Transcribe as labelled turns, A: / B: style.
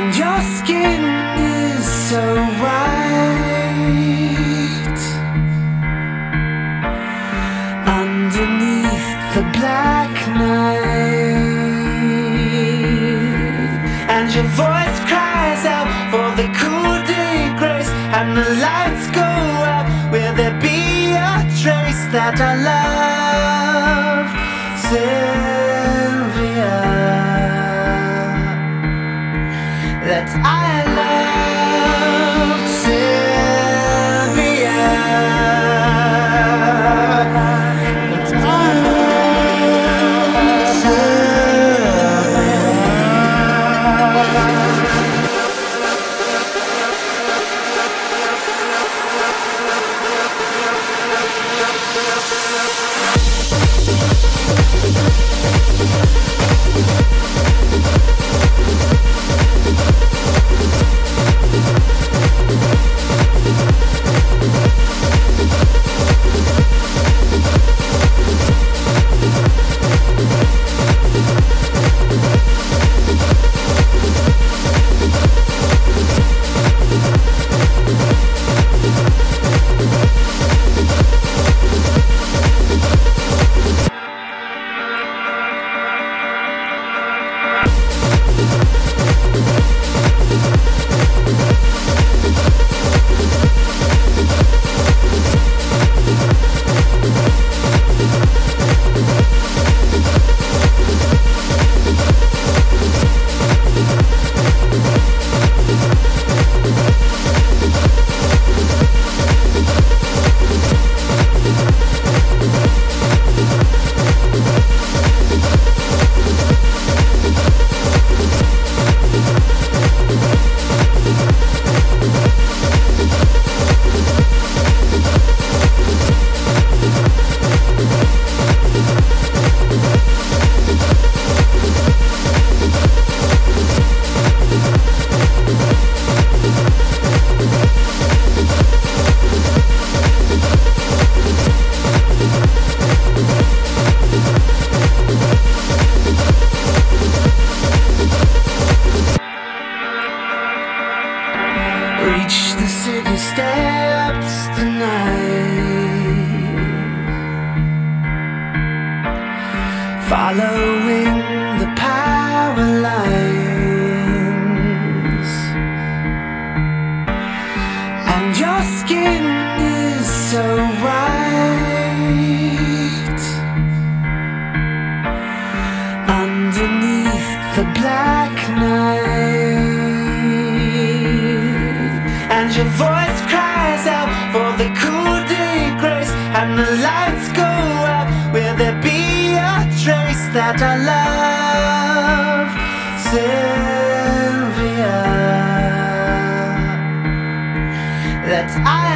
A: And your skin is so white underneath the black night, and your voice cries out for the coup de grace, and the lights go out. Will there be a trace that I love, Sylvia? That I love, Sylvia. That I love, reach the city steps tonight, following the power lines, and your skin is so white underneath the black night. And your voice cries out for the coup de grace, and the lights go out. Will there be a trace that I love, Sylvia? That I